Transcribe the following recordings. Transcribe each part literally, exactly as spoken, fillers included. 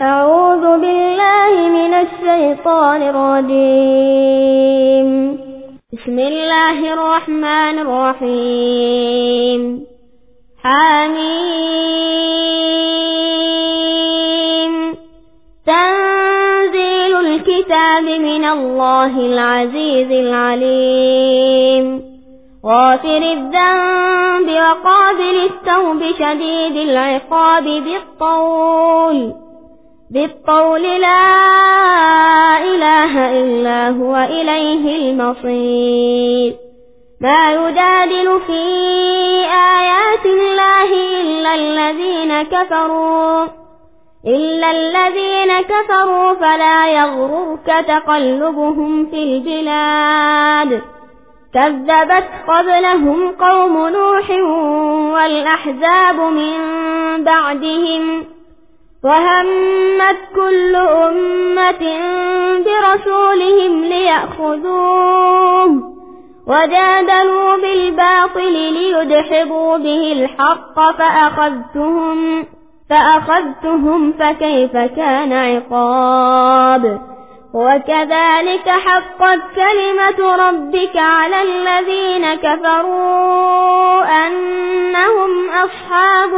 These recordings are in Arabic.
أعوذ بالله من الشيطان الرجيم. بسم الله الرحمن الرحيم. حميم. تنزيل الكتاب من الله العزيز العليم. غافر الذنب وقابل التوب شديد العقاب بالطول بالطول لا إله إلا هو إليه المصير. ما يجادل في آيات الله إلا الذين كفروا إلا الذين كفروا فلا يغررك تقلبهم في البلاد. كذبت قبلهم قوم نوح والأحزاب من بعدهم وهمت كل أمة برسولهم ليأخذوه وجادلوا بالباطل ليدحضوا به الحق فأخذتهم فأخذتهم فكيف كان عقاب. وكذلك حقت كلمة ربك على الذين كفروا أنهم أصحاب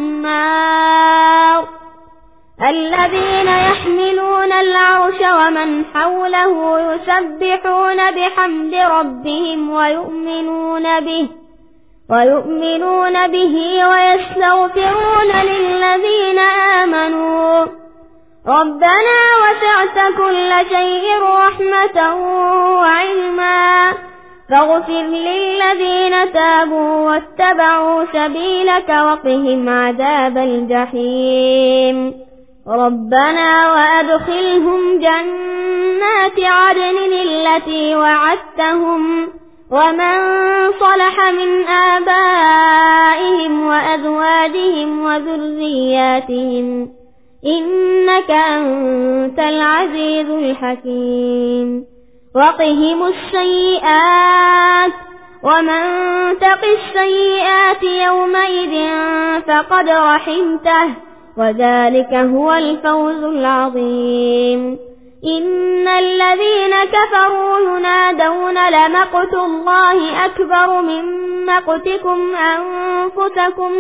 النار الذين يحملون العرش ومن حوله يسبحون بحمد ربهم ويؤمنون به ويؤمنون به ويستغفرون للذين آمنوا ربنا وسعت كل شيء رحمة وعلما فاغفر للذين تابوا واتبعوا سبيلك وقهم عذاب الجحيم. ربنا وأدخلهم جنات عدن التي وعدتهم ومن صلح من آبائهم وأزواجهم وذرياتهم إنك أنت العزيز الحكيم. وقهم السيئات ومن تق السيئات يومئذ فقد رحمته وذلك هو الفوز العظيم. إن الذين كفروا ينادون لمقت الله أكبر من مقتكم أنفسكم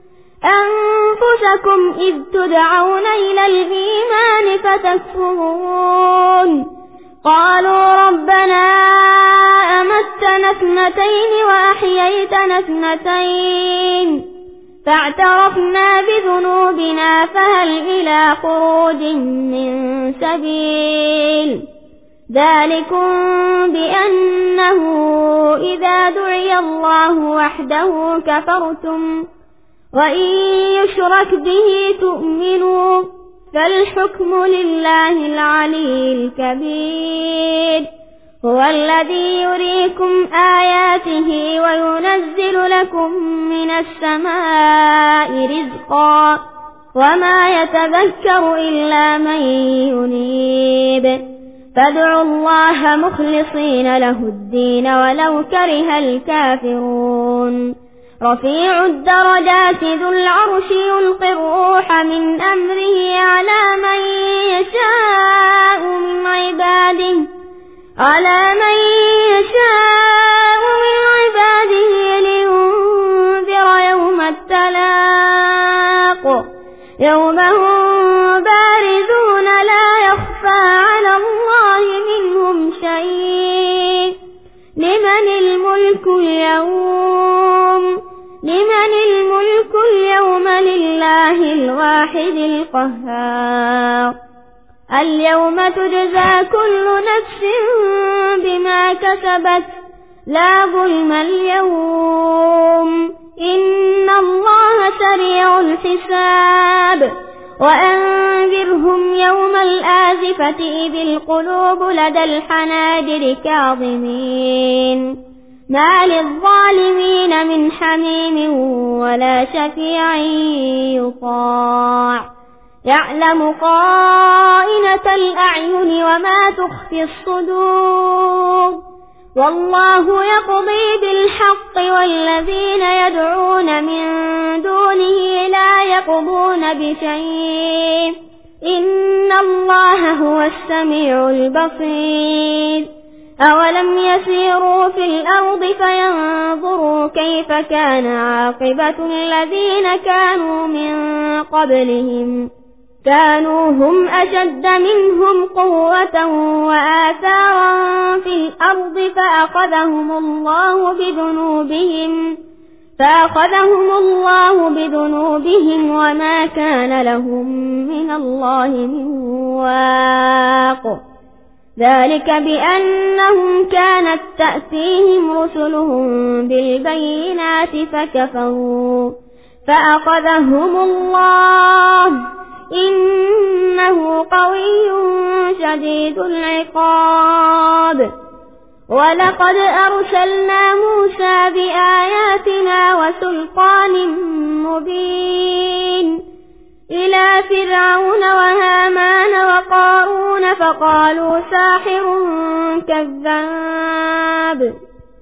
أنفسكم إذ تدعون إلى الإيمان فتكفرون. قالوا ربنا أمتنا اثنتين وأحييتنا اثنتين فاعترفنا بذنوبنا فهل إلى خروج من سبيل. ذلكم بأنه إذا دعي الله وحده كفرتم وإن يشرك به تؤمنوا فالحكم لله العلي الكبير. هو الذي يريكم آياته وينزل لكم من السماء رزقا وما يتذكر إلا من ينيب. فادعوا الله مخلصين له الدين ولو كره الكافرون. رفيع الدرجات ذو العرش يلقي الروح من أمره على من يشاء من عباده على من يشاء من عباده لينذر يوم التلاق يوم هم بارزون لا يخفى على الله منهم شيء. لمن الملك اليوم لمن الملك اليوم لله الواحد القهار. اليوم تجزى كل نفس بما كسبت لا ظلم اليوم إن الله سريع الحساب. وأنذرهم يوم الآزفة إذ القلوب لدى الحناجر كاظمين ما للظالمين من حميم ولا شفيع يطاع. يعلم خائنة الأعين وما تخفي الصدور والله يقضي بالحق والذين يدعون من دونه لا يقضون بشيء إن الله هو السميع البصير أولم يسيروا في الأرض فينظروا كيف كان عاقبة الذين كانوا من قبلهم كانوا هم أشد منهم قوة وآثارا في الأرض فأخذهم الله بذنوبهم فأخذهم الله بذنوبهم وما كان لهم من الله من واق ذلك بأنهم كانت تأتيهم رسلهم بالبينات فكفروا فأخذهم الله إنه قوي شديد العقاب ولقد أرسلنا موسى بآياتنا وسلطان مبين إلى فرعون وهامان وقارون فقالوا ساحر كذاب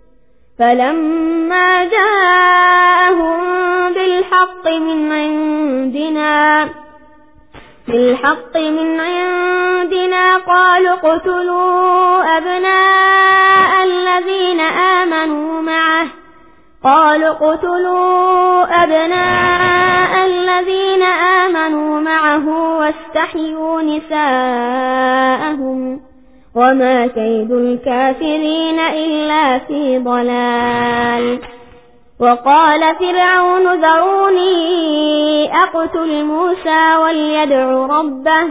فلما جاءهم بالحق من عندنا بالحق من عندنا قالوا اقتلوا أبناء الذين آمنوا معه قالوا اقتلوا أبناء الذين آمنوا معه واستحيوا نساءهم وما كيد الكافرين إلا في ضلال وقال فرعون ذروني أقتل موسى وليدع ربه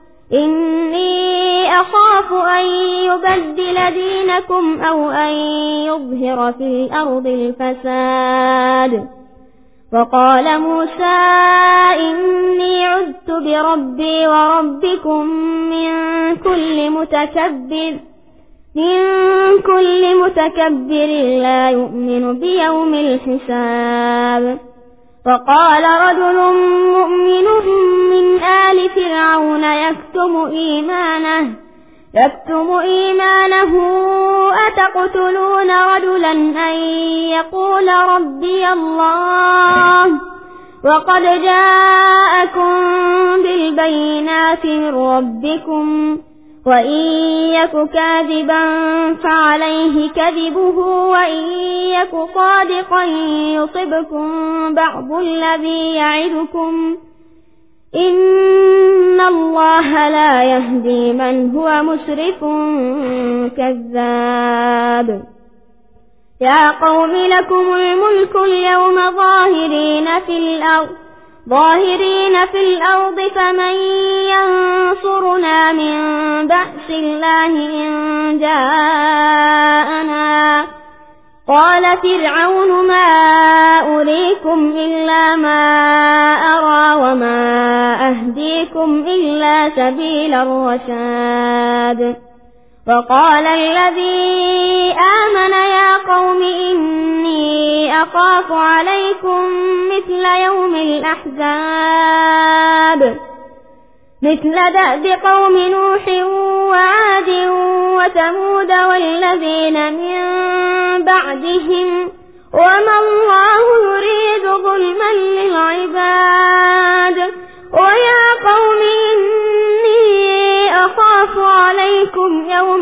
إني أخاف أن يبدل دينكم أو أن يظهر في الأرض الفساد وقال موسى إني عذت بربي وربكم من كل متكبر من كل متكبر لا يؤمن بيوم الحساب وقال رجل مؤمن من آل فرعون يكتم إيمانه يكتم إيمانه أتقتلون رجلا أن يقول ربي الله وقد جاءكم بالبينات من ربكم وإن يك كاذبا فعليه كذبه وإن يك صادقا يصبكم بعض الذي يعدكم إن الله لا يهدي من هو مسرف كذاب يا قوم لكم الملك اليوم ظاهرين في الأرض ظاهرين في الأرض فمن ينصرنا من بأس الله إن جاءنا قال فرعون ما أريكم إلا ما أرى وما أهديكم إلا سبيل الرشاد وقال الذي آمن يا قوم إني أخاف عليكم مثل يوم الأحزاب مثل دأب قوم نوح وعاد وثمود والذين من بعدهم وما الله يريد ظلما للعباد ويا قوم إني أخاف عليكم يوم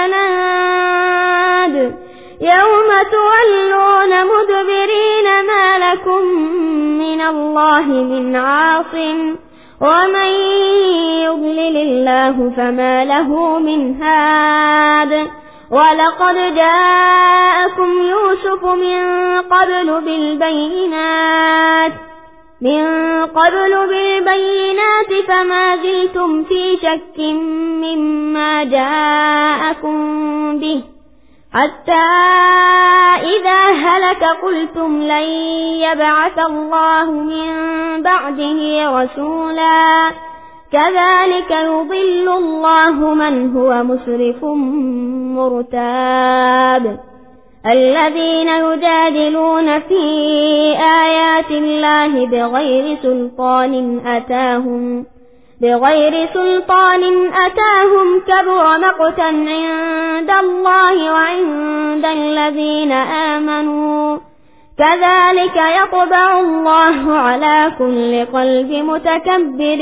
التناد يوم تولون مدبرين ما لكم من الله من عاصم ومن يضلل الله فما له من هاد ولقد جاءكم يوسف من قبل بالبينات من قبل بالبينات فما زلتم في شك مما جاءكم به حتى إذا هلك قلتم لن يبعث الله من بعده رسولا كذلك يضل الله من هو مسرف مرتاب الذين يجادلون في آيات الله بغير سلطان أتاهم بغير سلطان أتاهم كبر مقتا عند الله وعند الذين آمنوا كذلك يطبع الله على كل قلب متكبر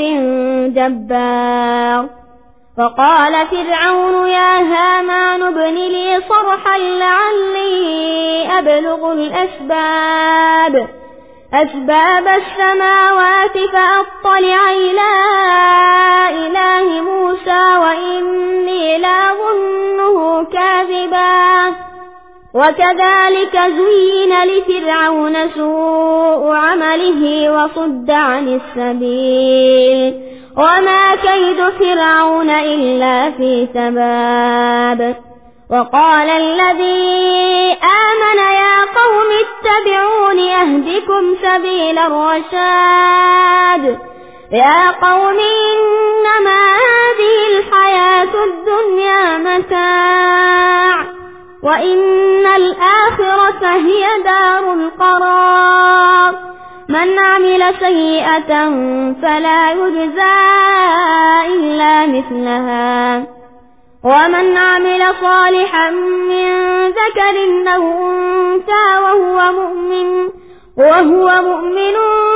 جبار. وقال فرعون يا هامان ابن لي صرحا لعلي أبلغ الأسباب أسباب السماوات فأطلع إلى إله موسى وإني لأظنه كاذبا. وكذلك زين لفرعون سوء عمله وصد عن السبيل وما كيد فرعون إلا في تباب. وقال الذي آمن يا قوم اتبعون أهدكم سبيل الرشاد. يا قوم إنما هذه الحياة الدنيا متاع وإن الآخرة هي دار القرار. من عمل سيئة فلا يجزى إلا مثلها ومن عمل صالحا من ذكر أو أنثى وهو مؤمن وهو مؤمن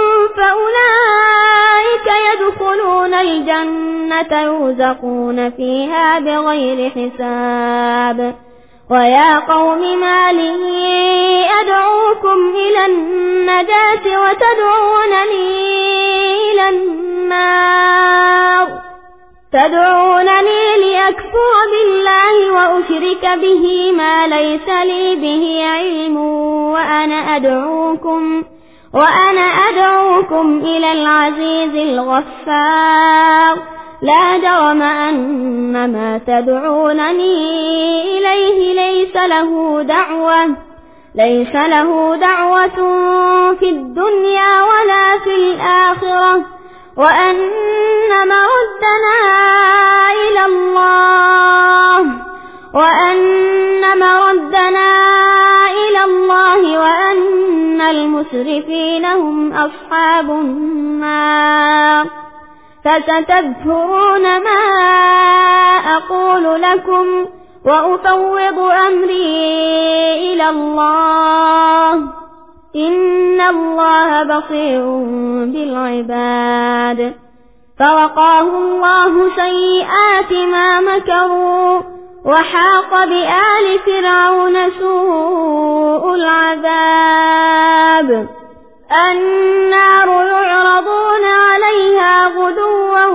فأولئك يدخلون الجنة يرزقون فيها بغير حساب. ويا قوم ما لي أدعوكم إلى النجاة وتدعونني إلى النار تدعونني لأكفر بالله وأشرك به ما ليس لي به علم وأنا أدعوكم وأنا أدعوكم إلى العزيز الغفار. لا جرم أن ما تدعونني إليه ليس له دعوة ليس له دعوة في الدنيا ولا في الآخرة وأن مردنا إلى الله وأن مردنا إلى الله وأن المسرفين هم أصحاب النار. فستذكرون ما أقول لكم وأفوض أمري إلى الله إن الله بصير بالعباد. فوقاه الله سيئات ما مكروا وحاق بآل فرعون سوء العذاب. النار يعرضون عليها غدوا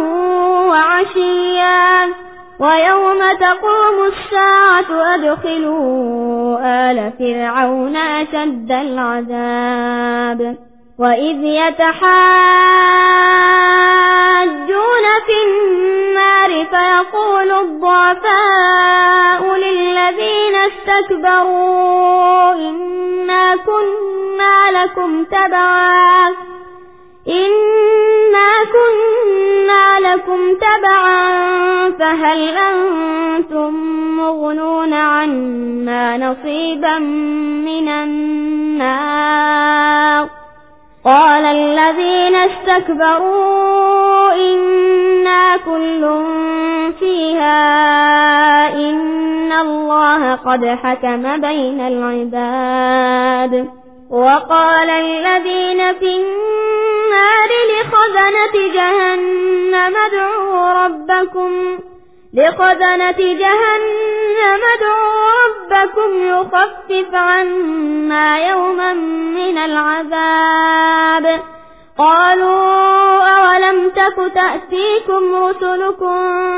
وعشيا ويوم تقوم الساعة أدخلوا آل فرعون أشد العذاب. وإذ يتحاجون في النار فيقول الضعفاء للذين استكبروا إنا كنا لكم تبعا إنا كنا لكم تبعا فهل أنتم مغنون عنا نصيبا من النار. قال الذين استكبروا إنا كل فيها إن الله قد حكم بين العباد. وقال الذين في النار لخزنة جهنم ادعوا ربكم لخزنة جهنم ادعوا ربكم يخفف عنا يوما من العذاب. قالوا أولم تك تأتيكم رسلكم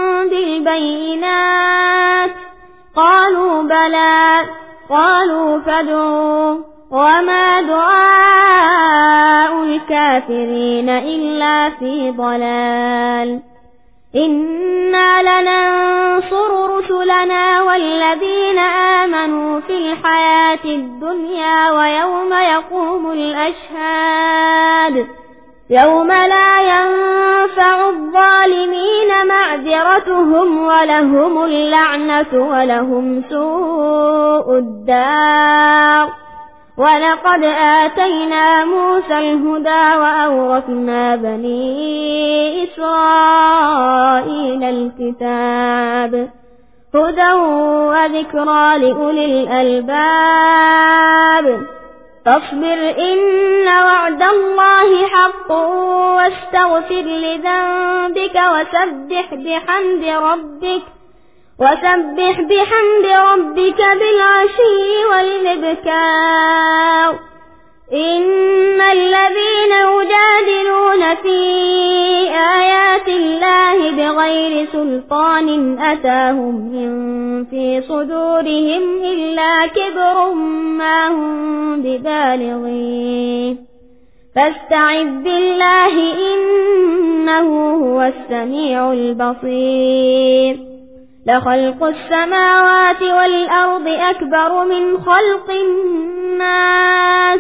بالبينات قالوا بلى قالوا فادعوا وما دعاء الكافرين إلا في ضلال. إنا لننصر رسلنا والذين آمنوا في الحياة الدنيا ويوم يقوم الأشهاد يوم لا ينفع الظالمين معذرتهم ولهم اللعنة ولهم سوء الدار. ولقد آتينا موسى الهدى وأورثنا بني إسرائيل الكتاب هدى وذكرى لأولي الألباب. فاصبر إن وعد الله حق واستغفر لذنبك وسبح بحمد ربك وسبح بحمد ربك بالعشي والإبكار إن الذين يجادلون في آيات الله بغير سلطان أتاهم إن في صدورهم إلا كبر ما هم ببالغيه فاستعذ بالله إنه هو السميع البصير لخلق السماوات والأرض أكبر من خلق الناس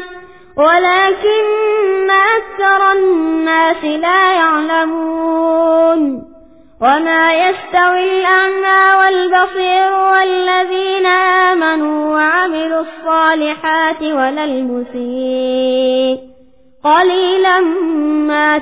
ولكن أكثر الناس لا يعلمون وما يستوي الأعمى والبصير والذين آمنوا وعملوا الصالحات ولا المسيء قليلا ما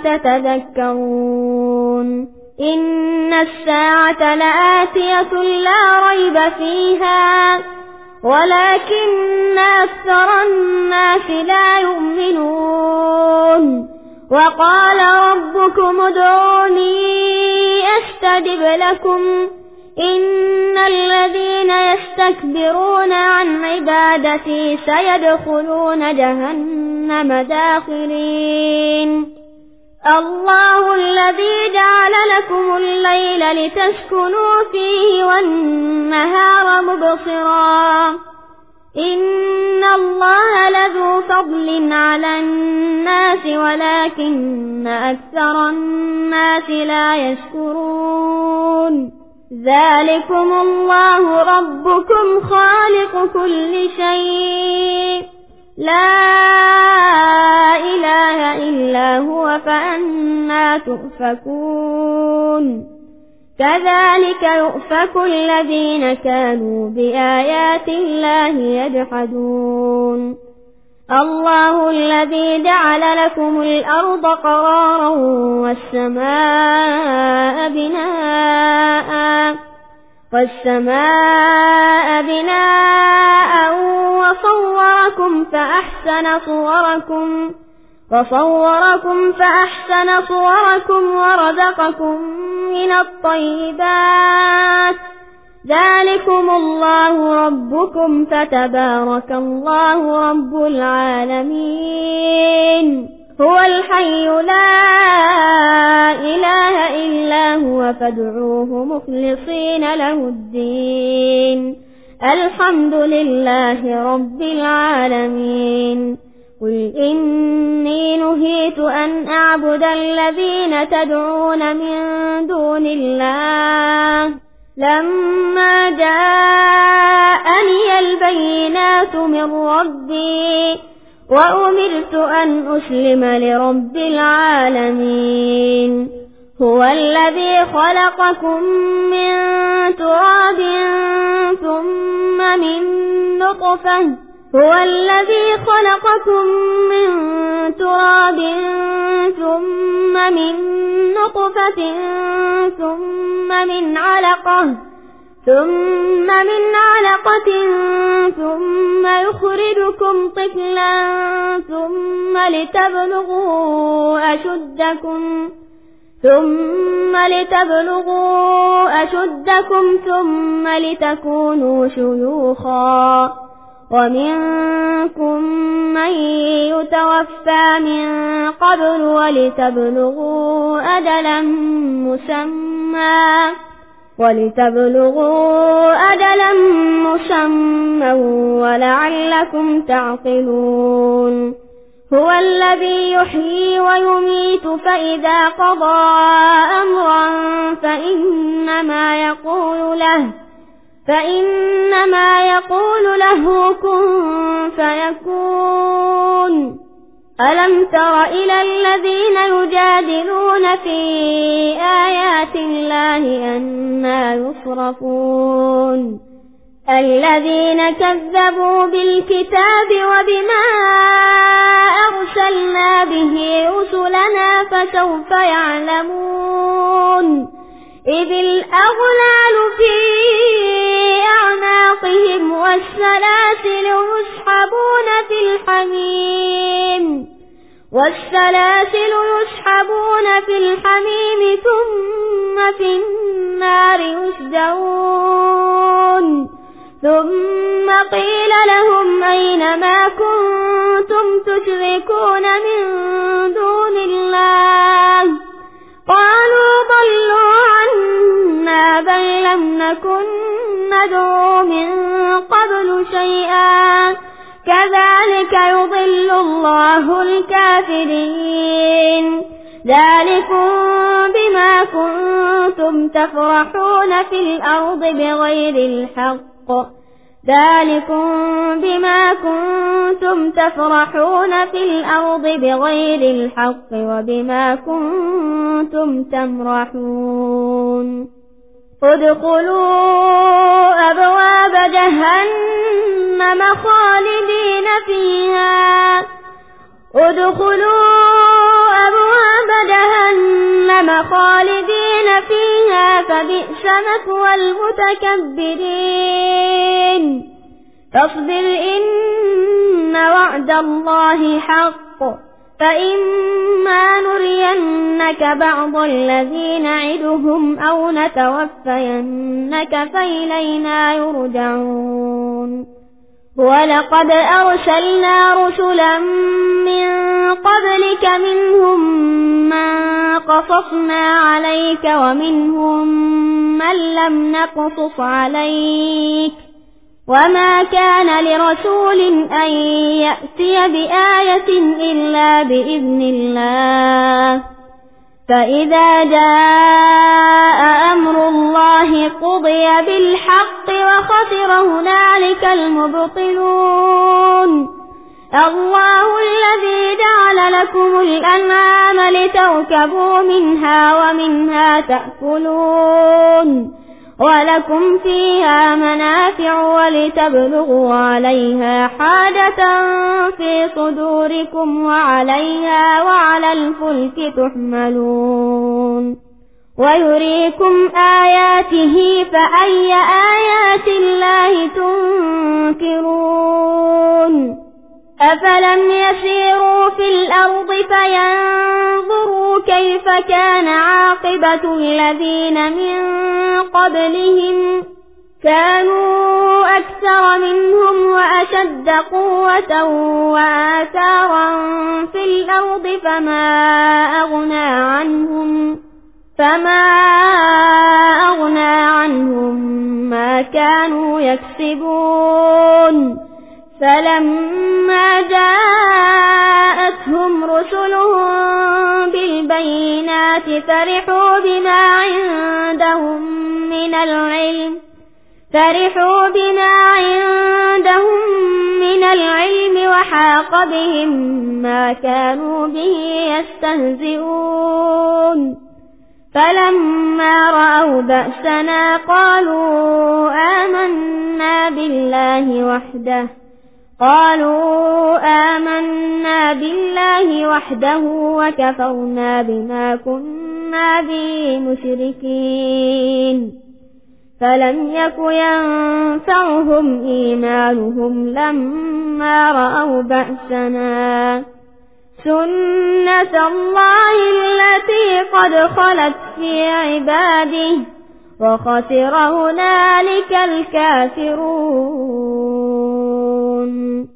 تتذكرون إن الساعة لآتية لا ريب فيها ولكن أكثر الناس لا يؤمنون وقال ربكم ادعوني أستجب لكم إن الذين يستكبرون عن عبادتي سيدخلون جهنم داخرين الله الذي جعل لكم الليل لتسكنوا فيه والنهار مبصرا إن الله لذو فضل على الناس ولكن أكثر الناس لا يشكرون ذلكم الله ربكم خالق كل شيء لا إله إلا هو فأنى تؤفكون كذلك يؤفك الذين كانوا بآيات الله يجحدون الله الذي جعل لكم الأرض قرارا والسماء بناء والسماء بناء وصوركم فأحسن صوركم وصوركم فأحسن صوركم ورزقكم من الطيبات ذلكم الله ربكم فتبارك الله رب العالمين هو الحي لا إله إلا هو فادعوه مخلصين له الدين الحمد لله رب العالمين قل إني نهيت أن أعبد الذين تدعون من دون الله لما جاءني البينات من ربي وأمرت أن أسلم لرب العالمين هو الذي خلقكم من تراب ثم من نطفة هو الذي خلقكم من تراب ثم من نطفة ثم من علقة ثم من علقة ثم يخرجكم طفلا ثم لتبلغوا أشدكم ثم لتبلغوا أشدكم ثم لتكونوا شيوخا ومنكم من يتوفى من قبل ولتبلغوا أجلا مسمى ولتبلغوا أجلا مسمى ولعلكم تعقلون هو الذي يحيي ويميت فإذا قضى أمرا فإنما يقول له فإنما يقول له كن فيكون ألم تر إلى الذين يجادلون في آيات الله أنى يصرفون الذين كذبوا بالكتاب وبما أرسلنا به رسلنا فسوف يعلمون إذ الأغلال في أعناقهم أعناقهم والسلاسل يسحبون في الحميم والسلاسل يسحبون في الحميم ثم في النار يسجرون ثم قيل لهم أين ما كنتم تشركون من دون الله قالوا ضلوا عنا بل لم نكن ندعو من قبل شيئا كذلك يضل الله الكافرين ذلكم بما كنتم تفرحون في الأرض بغير الحق ذلكم بما كنتم تفرحون في الأرض بغير الحق وبما كنتم تمرحون ادخلوا أبواب جهنم خالدين فيها ادخلوا أبواب جهنم خالدين فيها فبئس مثوى المتكبرين فاصبر إن وعد الله حق فإما نرينك بعض الذي نعدهم أو نتوفينك فإلينا يرجعون ولقد أرسلنا رسلا من قبلك منهم من قصصنا عليك ومنهم من لم نقصص عليك وما كان لرسول أن يأتي بآية إلا بإذن الله فإذا جاء أمر الله قضي بالحق وخسر هنالك المبطلون الله الذي جعل لكم الأنعام لتركبوا منها ومنها تأكلون ولكم فيها منافع ولتبلغوا عليها حاجة في صدوركم وعليها وعلى الفلك تحملون ويريكم آياته فأي آيات الله تنكرون أفلم يسيروا في الأرض فينظروا كيف كان عاقبة الذين من قبلهم كانوا أكثر منهم وأشد قوة وآثارا في الأرض فما أغنى عنهم فما أغنى عنهم ما كانوا يكسبون فلما جاءتهم رسلهم بالبينات فرحوا بما عندهم من العلم فرحوا بما عندهم من العلم وحاق بهم ما كانوا به يستهزئون فلما رأوا بأسنا قالوا آمنا بالله وحده قالوا آمنا بالله وحده وكفرنا بما كنا به مشركين فلم يك ينفعهم إيمانهم لما رأوا بأسنا سنة الله التي قد خلت في عباده وخسر هنالك الكافرون